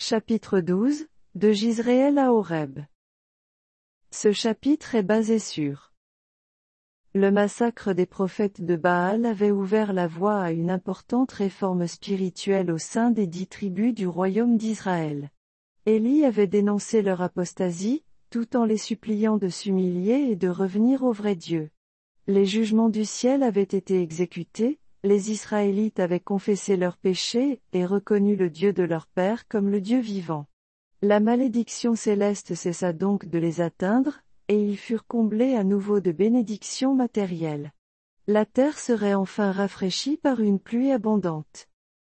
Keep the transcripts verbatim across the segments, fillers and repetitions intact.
Chapitre douze, de Jizréel à Horeb. Ce chapitre est basé sur le massacre des prophètes de Baal avait ouvert la voie à une importante réforme spirituelle au sein des dix tribus du royaume d'Israël. Élie avait dénoncé leur apostasie, tout en les suppliant de s'humilier et de revenir au vrai Dieu. Les jugements du ciel avaient été exécutés, les Israélites avaient confessé leurs péchés et reconnu le Dieu de leur père comme le Dieu vivant. La malédiction céleste cessa donc de les atteindre, et ils furent comblés à nouveau de bénédictions matérielles. La terre serait enfin rafraîchie par une pluie abondante.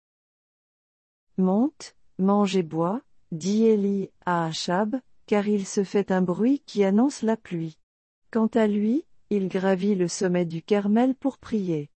Monte, mange et bois, dit Élie à Achab, car il se fait un bruit qui annonce la pluie. Quant à lui, il gravit le sommet du Carmel pour prier.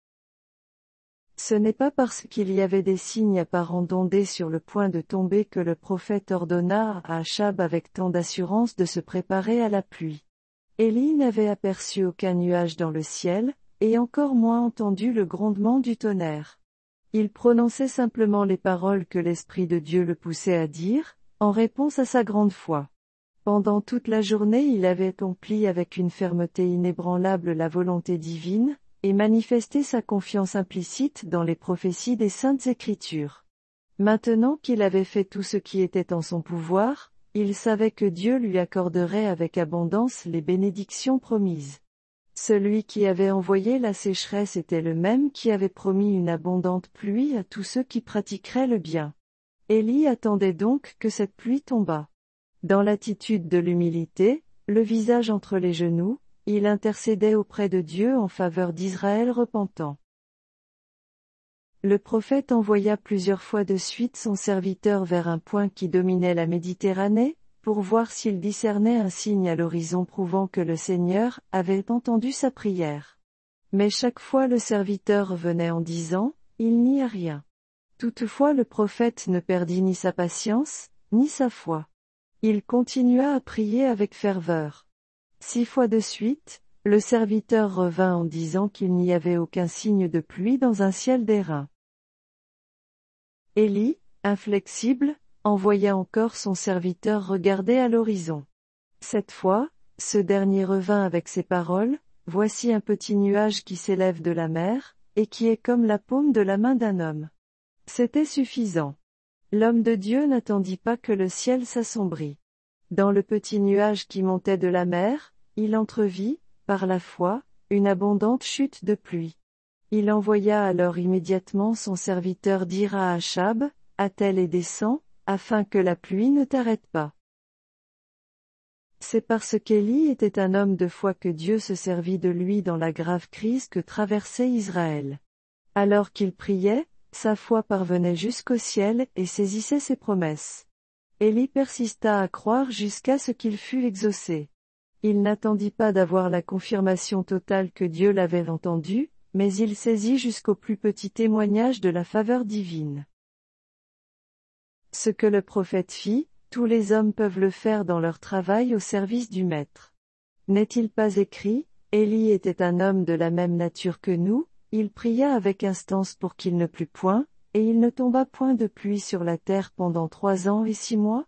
Ce n'est pas parce qu'il y avait des signes apparents d'onder sur le point de tomber que le prophète ordonna à Achab avec tant d'assurance de se préparer à la pluie. Élie n'avait aperçu aucun nuage dans le ciel, et encore moins entendu le grondement du tonnerre. Il prononçait simplement les paroles que l'Esprit de Dieu le poussait à dire, en réponse à sa grande foi. Pendant toute la journée il avait accompli avec une fermeté inébranlable la volonté divine, et manifesté sa confiance implicite dans les prophéties des Saintes Écritures. Maintenant qu'il avait fait tout ce qui était en son pouvoir, il savait que Dieu lui accorderait avec abondance les bénédictions promises. Celui qui avait envoyé la sécheresse était le même qui avait promis une abondante pluie à tous ceux qui pratiqueraient le bien. Élie attendait donc que cette pluie tombât. Dans l'attitude de l'humilité, le visage entre les genoux, il intercédait auprès de Dieu en faveur d'Israël repentant. Le prophète envoya plusieurs fois de suite son serviteur vers un point qui dominait la Méditerranée, pour voir s'il discernait un signe à l'horizon prouvant que le Seigneur avait entendu sa prière. Mais chaque fois le serviteur revenait en disant, « Il n'y a rien ». Toutefois le prophète ne perdit ni sa patience, ni sa foi. Il continua à prier avec ferveur. Six fois de suite, le serviteur revint en disant qu'il n'y avait aucun signe de pluie dans un ciel d'airain. Élie, inflexible, envoya encore son serviteur regarder à l'horizon. Cette fois, ce dernier revint avec ces paroles, « Voici un petit nuage qui s'élève de la mer, et qui est comme la paume de la main d'un homme. » C'était suffisant. L'homme de Dieu n'attendit pas que le ciel s'assombrît. Dans le petit nuage qui montait de la mer, il entrevit, par la foi, une abondante chute de pluie. Il envoya alors immédiatement son serviteur dire à Achab, « Attelle et descends, afin que la pluie ne t'arrête pas. » C'est parce qu'Élie était un homme de foi que Dieu se servit de lui dans la grave crise que traversait Israël. Alors qu'il priait, sa foi parvenait jusqu'au ciel et saisissait ses promesses. Élie persista à croire jusqu'à ce qu'il fût exaucé. Il n'attendit pas d'avoir la confirmation totale que Dieu l'avait entendu, mais il saisit jusqu'au plus petit témoignage de la faveur divine. Ce que le prophète fit, tous les hommes peuvent le faire dans leur travail au service du Maître. N'est-il pas écrit, Élie était un homme de la même nature que nous, il pria avec instance pour qu'il ne plût point, et il ne tomba point de pluie sur la terre pendant trois ans et six mois?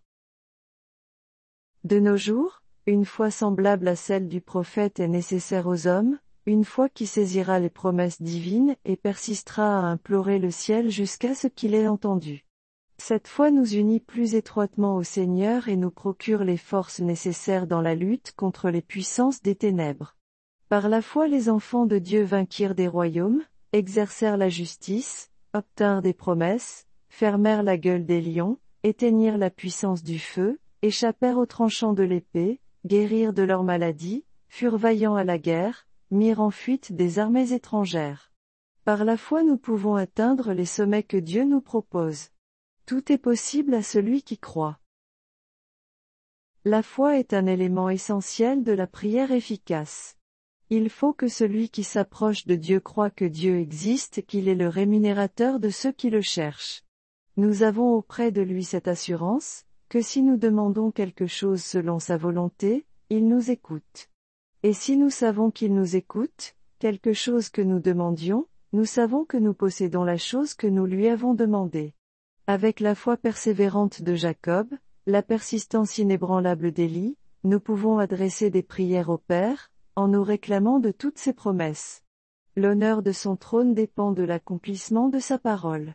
De nos jours, une foi semblable à celle du prophète est nécessaire aux hommes, une foi qui saisira les promesses divines et persistera à implorer le ciel jusqu'à ce qu'il ait entendu. Cette foi nous unit plus étroitement au Seigneur et nous procure les forces nécessaires dans la lutte contre les puissances des ténèbres. Par la foi les enfants de Dieu vainquirent des royaumes, exercèrent la justice, obtinrent des promesses, fermèrent la gueule des lions, éteignirent la puissance du feu, échappèrent aux tranchants de l'épée, guérirent de leurs maladies, furent vaillants à la guerre, mirent en fuite des armées étrangères. Par la foi nous pouvons atteindre les sommets que Dieu nous propose. Tout est possible à celui qui croit. La foi est un élément essentiel de la prière efficace. Il faut que celui qui s'approche de Dieu croie que Dieu existe et qu'il est le rémunérateur de ceux qui le cherchent. Nous avons auprès de lui cette assurance, que si nous demandons quelque chose selon sa volonté, il nous écoute. Et si nous savons qu'il nous écoute, quelque chose que nous demandions, nous savons que nous possédons la chose que nous lui avons demandée. Avec la foi persévérante de Jacob, la persistance inébranlable d'Élie, nous pouvons adresser des prières au Père, en nous réclamant de toutes ses promesses. L'honneur de son trône dépend de l'accomplissement de sa parole.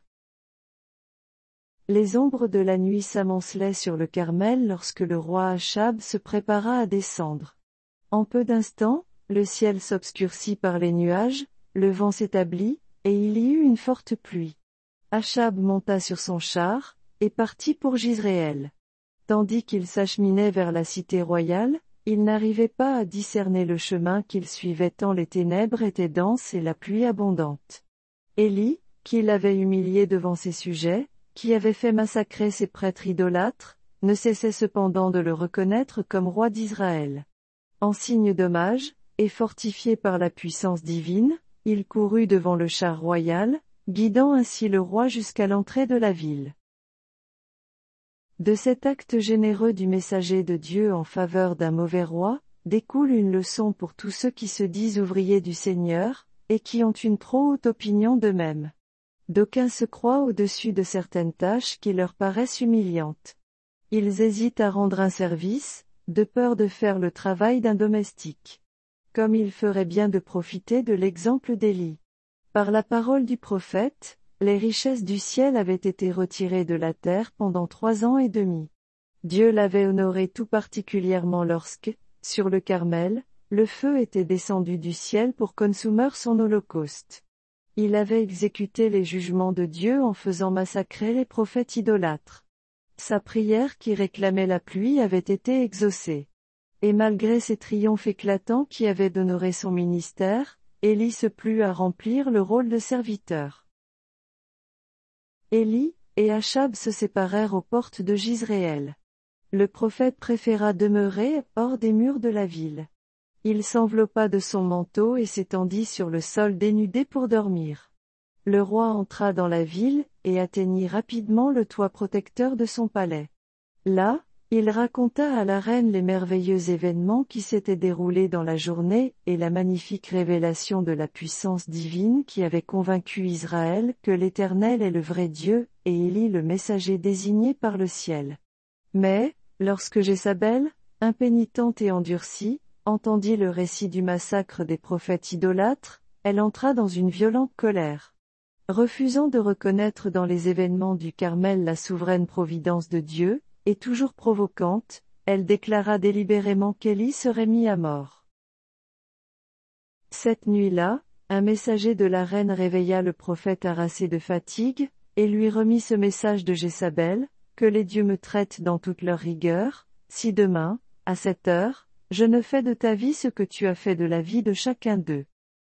Les ombres de la nuit s'amoncelaient sur le Carmel lorsque le roi Achab se prépara à descendre. En peu d'instants, le ciel s'obscurcit par les nuages, le vent s'établit, et il y eut une forte pluie. Achab monta sur son char, et partit pour Jizréel. Tandis qu'il s'acheminait vers la cité royale, il n'arrivait pas à discerner le chemin qu'il suivait tant les ténèbres étaient denses et la pluie abondante. Élie, qui l'avait humilié devant ses sujets, qui avait fait massacrer ses prêtres idolâtres, ne cessait cependant de le reconnaître comme roi d'Israël. En signe d'hommage, et fortifié par la puissance divine, il courut devant le char royal, guidant ainsi le roi jusqu'à l'entrée de la ville. De cet acte généreux du messager de Dieu en faveur d'un mauvais roi, découle une leçon pour tous ceux qui se disent ouvriers du Seigneur, et qui ont une trop haute opinion d'eux-mêmes. D'aucuns se croient au-dessus de certaines tâches qui leur paraissent humiliantes. Ils hésitent à rendre un service, de peur de faire le travail d'un domestique. Comme il ferait bien de profiter de l'exemple d'Élie. Par la parole du prophète, les richesses du ciel avaient été retirées de la terre pendant trois ans et demi. Dieu l'avait honoré tout particulièrement lorsque, sur le Carmel, le feu était descendu du ciel pour consumer son holocauste. Il avait exécuté les jugements de Dieu en faisant massacrer les prophètes idolâtres. Sa prière qui réclamait la pluie avait été exaucée. Et malgré ces triomphes éclatants qui avaient honoré son ministère, Élie se plut à remplir le rôle de serviteur. Élie et Achab se séparèrent aux portes de Jizréel. Le prophète préféra demeurer hors des murs de la ville. Il s'enveloppa de son manteau et s'étendit sur le sol dénudé pour dormir. Le roi entra dans la ville, et atteignit rapidement le toit protecteur de son palais. Là, il raconta à la reine les merveilleux événements qui s'étaient déroulés dans la journée, et la magnifique révélation de la puissance divine qui avait convaincu Israël que l'Éternel est le vrai Dieu, et Élie le messager désigné par le ciel. Mais, lorsque Jézabel, impénitente et endurcie, entendit le récit du massacre des prophètes idolâtres, elle entra dans une violente colère. Refusant de reconnaître dans les événements du Carmel la souveraine providence de Dieu, et toujours provocante, elle déclara délibérément qu'Élie serait mis à mort. Cette nuit-là, un messager de la reine réveilla le prophète harassé de fatigue, et lui remit ce message de Jézabel, que les dieux me traitent dans toute leur rigueur, si demain, à cette heure, je ne fais de ta vie ce que tu as fait de la vie de chacun d'eux.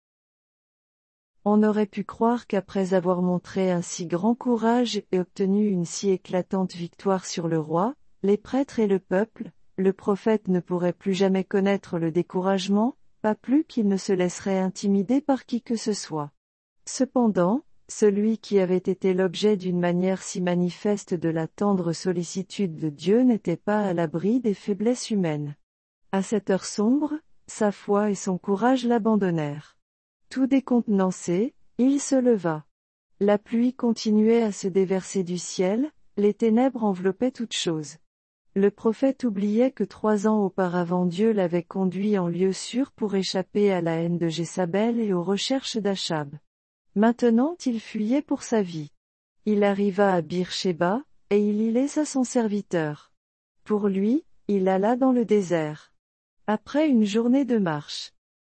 On aurait pu croire qu'après avoir montré un si grand courage et obtenu une si éclatante victoire sur le roi, les prêtres et le peuple, le prophète ne pourrait plus jamais connaître le découragement, pas plus qu'il ne se laisserait intimider par qui que ce soit. Cependant, celui qui avait été l'objet d'une manière si manifeste de la tendre sollicitude de Dieu n'était pas à l'abri des faiblesses humaines. À cette heure sombre, sa foi et son courage l'abandonnèrent. Tout décontenancé, il se leva. La pluie continuait à se déverser du ciel, les ténèbres enveloppaient toutes choses. Le prophète oubliait que trois ans auparavant Dieu l'avait conduit en lieu sûr pour échapper à la haine de Jézabel et aux recherches d'Achab. Maintenant il fuyait pour sa vie. Il arriva à Bir-Shéba, et il y laissa son serviteur. Pour lui, il alla dans le désert. Après une journée de marche.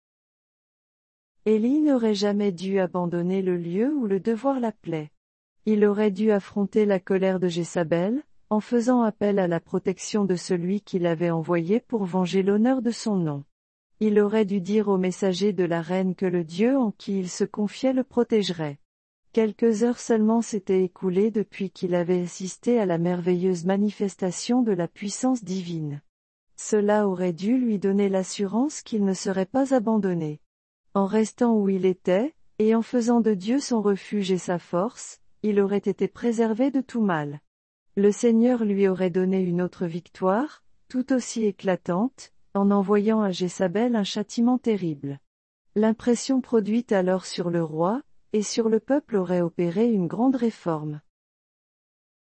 Élie n'aurait jamais dû abandonner le lieu où le devoir l'appelait. Il aurait dû affronter la colère de Jézabel, en faisant appel à la protection de celui qui l'avait envoyé pour venger l'honneur de son nom. Il aurait dû dire au messager de la reine que le Dieu en qui il se confiait le protégerait. Quelques heures seulement s'étaient écoulées depuis qu'il avait assisté à la merveilleuse manifestation de la puissance divine. Cela aurait dû lui donner l'assurance qu'il ne serait pas abandonné. En restant où il était, et en faisant de Dieu son refuge et sa force, il aurait été préservé de tout mal. Le Seigneur lui aurait donné une autre victoire, tout aussi éclatante, en envoyant à Jézabel un châtiment terrible. L'impression produite alors sur le roi, et sur le peuple aurait opéré une grande réforme.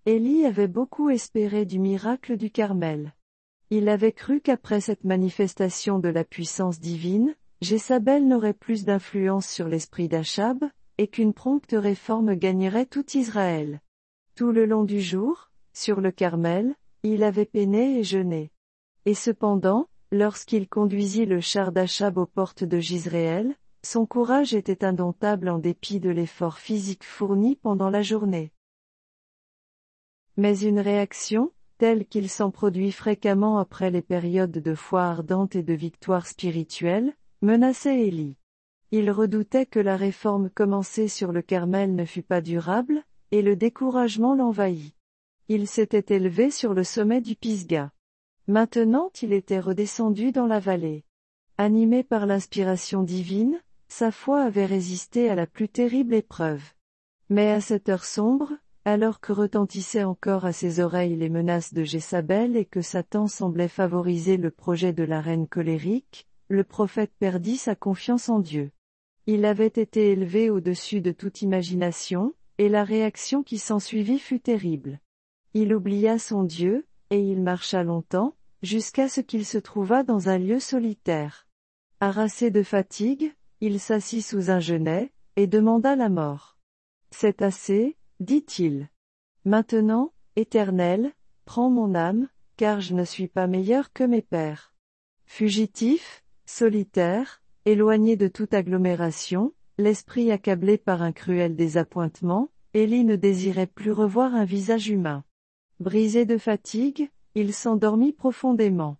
Élie avait beaucoup espéré du miracle du Carmel. Il avait cru qu'après cette manifestation de la puissance divine, Jézabel n'aurait plus d'influence sur l'esprit d'Achab, et qu'une prompte réforme gagnerait tout Israël. Tout le long du jour, sur le Carmel, il avait peiné et jeûné. Et cependant, lorsqu'il conduisit le char d'Achab aux portes de Jizréel, son courage était indomptable en dépit de l'effort physique fourni pendant la journée. Mais une réaction, telle qu'il s'en produit fréquemment après les périodes de foi ardente et de victoire spirituelle, menaçait Élie. Il redoutait que la réforme commencée sur le Carmel ne fût pas durable, et le découragement l'envahit. Il s'était élevé sur le sommet du Pisga. Maintenant il était redescendu dans la vallée. Animé par l'inspiration divine, sa foi avait résisté à la plus terrible épreuve. Mais à cette heure sombre, alors que retentissaient encore à ses oreilles les menaces de Jézabel et que Satan semblait favoriser le projet de la reine colérique, le prophète perdit sa confiance en Dieu. Il avait été élevé au-dessus de toute imagination, et la réaction qui s'ensuivit fut terrible. Il oublia son Dieu, et il marcha longtemps, jusqu'à ce qu'il se trouvât dans un lieu solitaire. Harassé de fatigue, il s'assit sous un genêt, et demanda la mort. « C'est assez, dit-il. Maintenant, Éternel, prends mon âme, car je ne suis pas meilleur que mes pères. » Fugitif, solitaire, éloigné de toute agglomération, l'esprit accablé par un cruel désappointement, Élie ne désirait plus revoir un visage humain. Brisé de fatigue, il s'endormit profondément.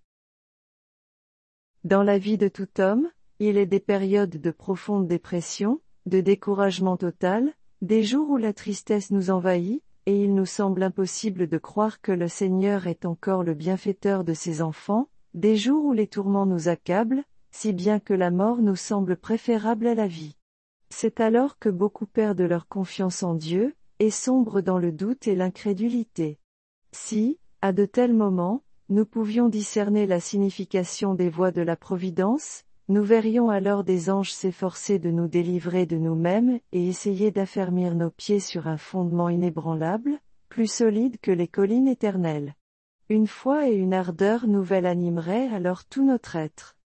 Dans la vie de tout homme, il est des périodes de profonde dépression, de découragement total, des jours où la tristesse nous envahit, et il nous semble impossible de croire que le Seigneur est encore le bienfaiteur de ses enfants, des jours où les tourments nous accablent, si bien que la mort nous semble préférable à la vie. C'est alors que beaucoup perdent leur confiance en Dieu, et sombrent dans le doute et l'incrédulité. Si, à de tels moments, nous pouvions discerner la signification des voies de la providence, nous verrions alors des anges s'efforcer de nous délivrer de nous-mêmes et essayer d'affermir nos pieds sur un fondement inébranlable, plus solide que les collines éternelles. Une foi et une ardeur nouvelles animeraient alors tout notre être.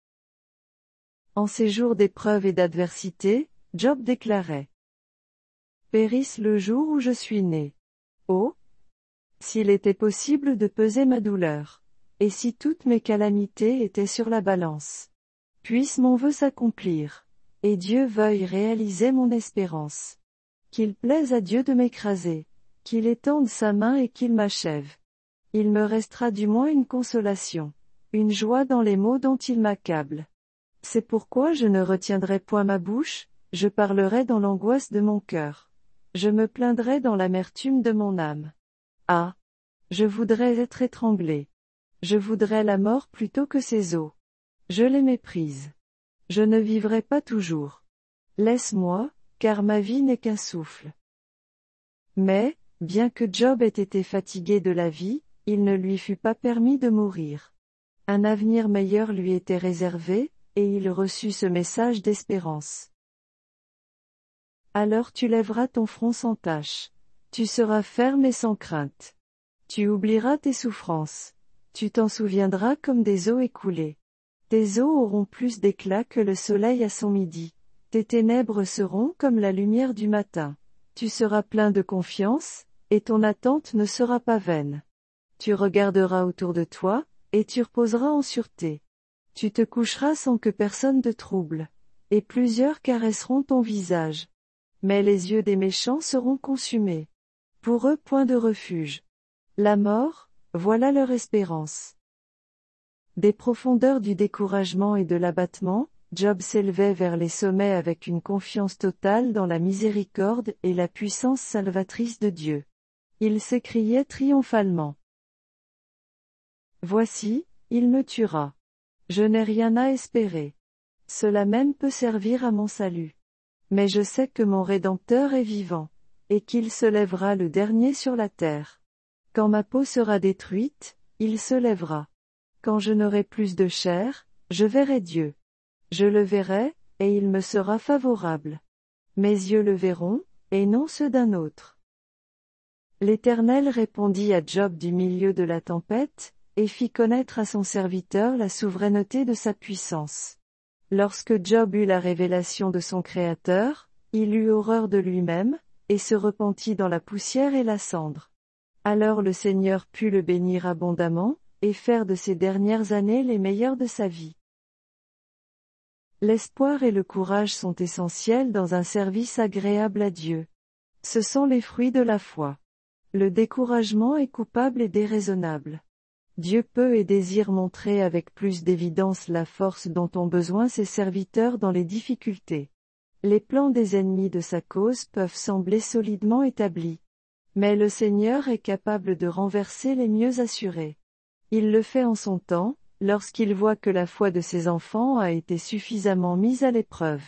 En ces jours d'épreuve et d'adversité, Job déclarait: « Périsse le jour où je suis né. Oh! S'il était possible de peser ma douleur, et si toutes mes calamités étaient sur la balance. Puisse mon vœu s'accomplir, et Dieu veuille réaliser mon espérance. Qu'il plaise à Dieu de m'écraser, qu'il étende sa main et qu'il m'achève. Il me restera du moins une consolation, une joie dans les maux dont il m'accable. C'est pourquoi je ne retiendrai point ma bouche, je parlerai dans l'angoisse de mon cœur. Je me plaindrai dans l'amertume de mon âme. Ah! Je voudrais être étranglé. Je voudrais la mort plutôt que ses os. Je les méprise. Je ne vivrai pas toujours. Laisse-moi, car ma vie n'est qu'un souffle. » Mais, bien que Job ait été fatigué de la vie, il ne lui fut pas permis de mourir. Un avenir meilleur lui était réservé, et il reçut ce message d'espérance. « Alors tu lèveras ton front sans tache. Tu seras ferme et sans crainte. Tu oublieras tes souffrances. Tu t'en souviendras comme des eaux écoulées. Tes eaux auront plus d'éclat que le soleil à son midi. Tes ténèbres seront comme la lumière du matin. Tu seras plein de confiance, et ton attente ne sera pas vaine. Tu regarderas autour de toi, et tu reposeras en sûreté. Tu te coucheras sans que personne te trouble, et plusieurs caresseront ton visage. Mais les yeux des méchants seront consumés. Pour eux point de refuge. La mort, voilà leur espérance. » Des profondeurs du découragement et de l'abattement, Job s'élevait vers les sommets avec une confiance totale dans la miséricorde et la puissance salvatrice de Dieu. Il s'écriait triomphalement: « Voici, il me tuera. Je n'ai rien à espérer. Cela même peut servir à mon salut. Mais je sais que mon Rédempteur est vivant, et qu'il se lèvera le dernier sur la terre. Quand ma peau sera détruite, il se lèvera. Quand je n'aurai plus de chair, je verrai Dieu. Je le verrai, et il me sera favorable. Mes yeux le verront, et non ceux d'un autre. » L'Éternel répondit à Job du milieu de la tempête, et fit connaître à son serviteur la souveraineté de sa puissance. Lorsque Job eut la révélation de son Créateur, il eut horreur de lui-même, et se repentit dans la poussière et la cendre. Alors le Seigneur put le bénir abondamment, et faire de ses dernières années les meilleures de sa vie. L'espoir et le courage sont essentiels dans un service agréable à Dieu. Ce sont les fruits de la foi. Le découragement est coupable et déraisonnable. Dieu peut et désire montrer avec plus d'évidence la force dont ont besoin ses serviteurs dans les difficultés. Les plans des ennemis de sa cause peuvent sembler solidement établis. Mais le Seigneur est capable de renverser les mieux assurés. Il le fait en son temps, lorsqu'il voit que la foi de ses enfants a été suffisamment mise à l'épreuve.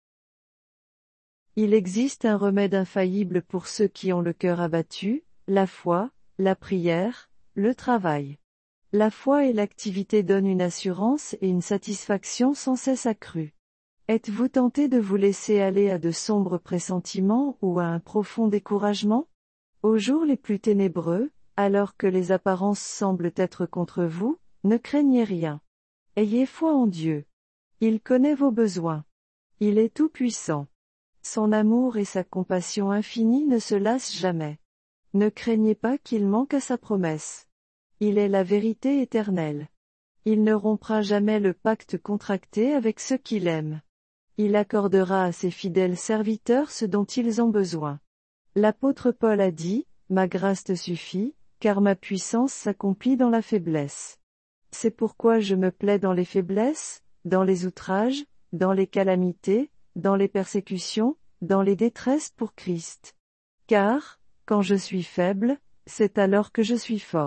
Il existe un remède infaillible pour ceux qui ont le cœur abattu, la foi, la prière, le travail. La foi et l'activité donnent une assurance et une satisfaction sans cesse accrues. Êtes-vous tenté de vous laisser aller à de sombres pressentiments ou à un profond découragement? Aux jours les plus ténébreux, alors que les apparences semblent être contre vous, ne craignez rien. Ayez foi en Dieu. Il connaît vos besoins. Il est tout-puissant. Son amour et sa compassion infinie ne se lassent jamais. Ne craignez pas qu'il manque à sa promesse. Il est la vérité éternelle. Il ne rompra jamais le pacte contracté avec ceux qu'il aime. Il accordera à ses fidèles serviteurs ce dont ils ont besoin. L'apôtre Paul a dit, « Ma grâce te suffit, car ma puissance s'accomplit dans la faiblesse. C'est pourquoi je me plais dans les faiblesses, dans les outrages, dans les calamités, dans les persécutions, dans les détresses pour Christ. Car, quand je suis faible, c'est alors que je suis fort. »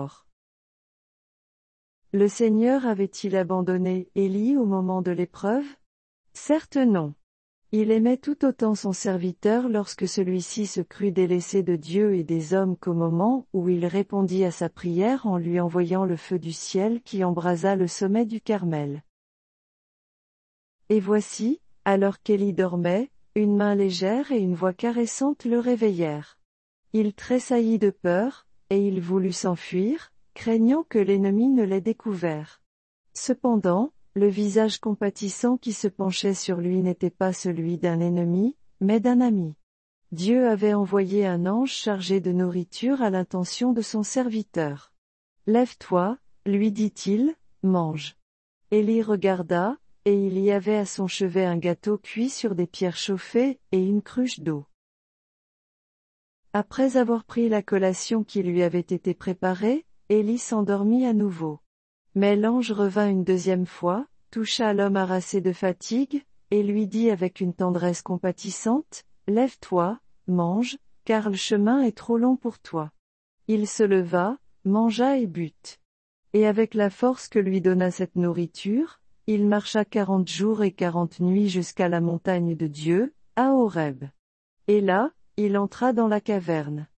Le Seigneur avait-il abandonné Élie au moment de l'épreuve? Certes non. Il aimait tout autant son serviteur lorsque celui-ci se crut délaissé de Dieu et des hommes qu'au moment où il répondit à sa prière en lui envoyant le feu du ciel qui embrasa le sommet du Carmel. Et voici, alors qu'Élie dormait, une main légère et une voix caressante le réveillèrent. Il tressaillit de peur, et il voulut s'enfuir, craignant que l'ennemi ne l'ait découvert. Cependant, le visage compatissant qui se penchait sur lui n'était pas celui d'un ennemi, mais d'un ami. Dieu avait envoyé un ange chargé de nourriture à l'intention de son serviteur. « Lève-toi, lui dit-il, mange. » Élie regarda, et il y avait à son chevet un gâteau cuit sur des pierres chauffées, et une cruche d'eau. Après avoir pris la collation qui lui avait été préparée, Élie s'endormit à nouveau. Mais l'ange revint une deuxième fois, toucha l'homme harassé de fatigue, et lui dit avec une tendresse compatissante, « Lève-toi, mange, car le chemin est trop long pour toi. » Il se leva, mangea et but. Et avec la force que lui donna cette nourriture, il marcha quarante jours et quarante nuits jusqu'à la montagne de Dieu, à Horeb. Et là, il entra dans la caverne.